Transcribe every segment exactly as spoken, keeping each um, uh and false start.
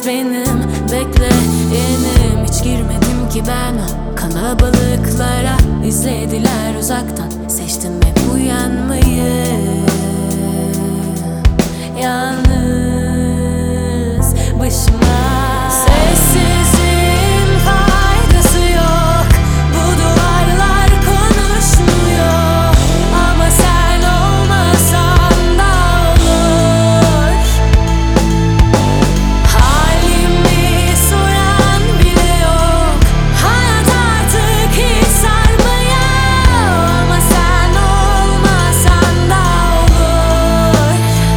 benim bekleyenim. Hiç girmedim ki ben o kalabalıklara, izlediler uzaktan, seçtim hep uyanmayı. Yalnız başıma, sessizliğin faydası yok, bu duvarlar konuşmuyor. Ama sen olmasan da olur. Halimi soran bile yok, hayat artık hiç sarmıyor. Ama sen olmasan da olur.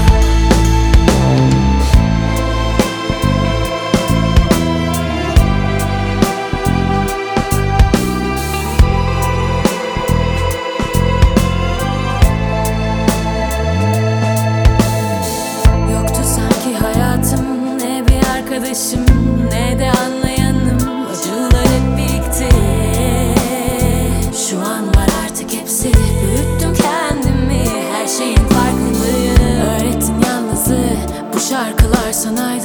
Yoktu sanki hayatım, ne bir arkadaşım ne de anlayanım. Acılar hep birikti, şu an var artık hepsi. Büyüttüm kendimi, her şeyin farkındayım. Öğrettin yalnızlığı, bu şarkılar sanaydı.